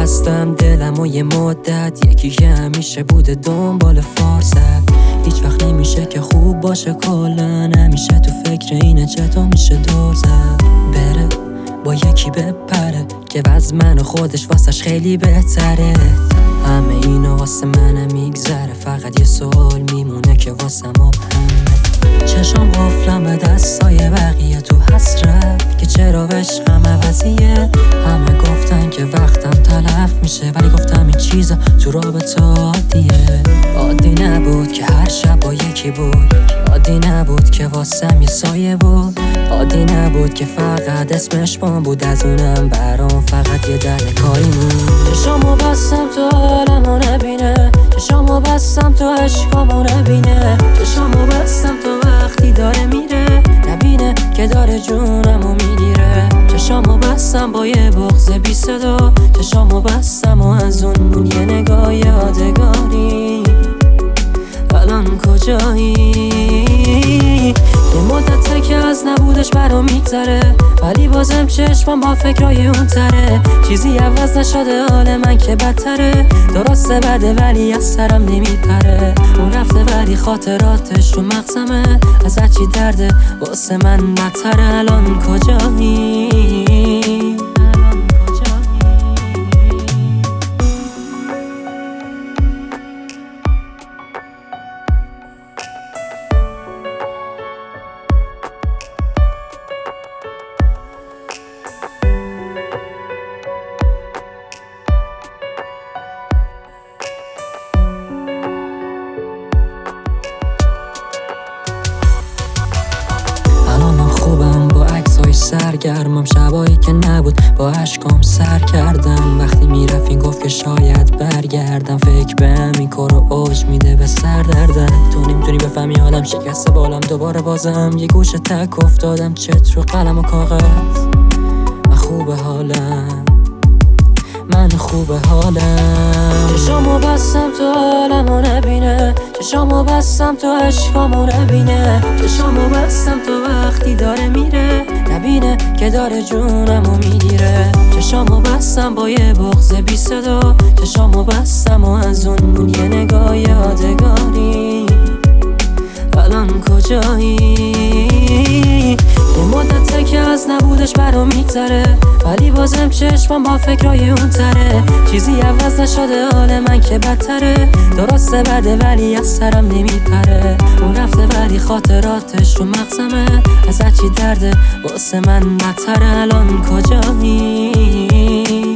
بستم دلم و یه مدت یکی که همیشه بوده دنبال فرصت. هیچ وقت نمیشه که خوب باشه کلا، همیشه تو فکر اینه چطور میشه دور زد. بره با یکی بپره که وز من و خودش واسش خیلی بهتره. همه اینا واسه منم میگذره، فقط یه سوال میمونه که واسه ما همه. چشم قفلم به دستای بقیه تو حسرت که چرا عشقم عوضیه. همه گفتن که وقتم تلف میشه، ولی گفتم این چیزا تو رابطه عادیه. عادی نبود که هر شب با یکی بود، عادی نبود که واسم یه سایه بود، عادی نبود که فقط اسمش بام بود، از اونم برام فقط یه در کاری بود. چشامو بستم تو حالمو نبینه، چشامو بستم تو عشقامو نبینه، چشامو بستم تو وقتی داره میره نبینه که داره جونمو میگیره. چشامو بستم با یه بغض بی صدا، چشامو بستم و از اون یه نگاه یادگاری. الان کجایی؟ یه مدته که از نبودش برام میگذره، ولی بازم چشمم با فکرای اون تره. چیزی عوض نشده حال من که بدتره، درسته بده ولی از سرم نمیپره. اون رفته ولی خاطراتش تو مغزمه، از هرچی درده واسه من بدتره. الان کجایی؟ سرگرمم شبایی که نبود با عشقام سر کردم. وقتی میرفت گفت که شاید برگردم، فکر به همین کار و اوج میده به سر دردم. تو نمیتونی بفهمی حالم شکسته بالم، دوباره بازم یه گوشه تک افتادم، چت رو قلم و کاغذ. من خوبه حالم، من خوبه حالم. چشامو بستم تو حالمو نبینه، چشامو بستم تو عشقامو نبینه، چشامو بستم تو وقتی داره میره نبینه که داره جونمو میگیره. چشامو بستم با یه بغض بی صدا، چشامو بستم و از اون یه نگاه یادگاری. الان کجایی؟ یه مدته که از نبودش برام میگذره، ولی بازم چشمم با فکرای اون تره. چیزی عوض نشده حال من که بدتره، درسته بده ولی از سرم نمیپره. اون رفته ولی خاطراتش رو مغزمه، از هرچی درده واسه من بدتره. الان کجایی؟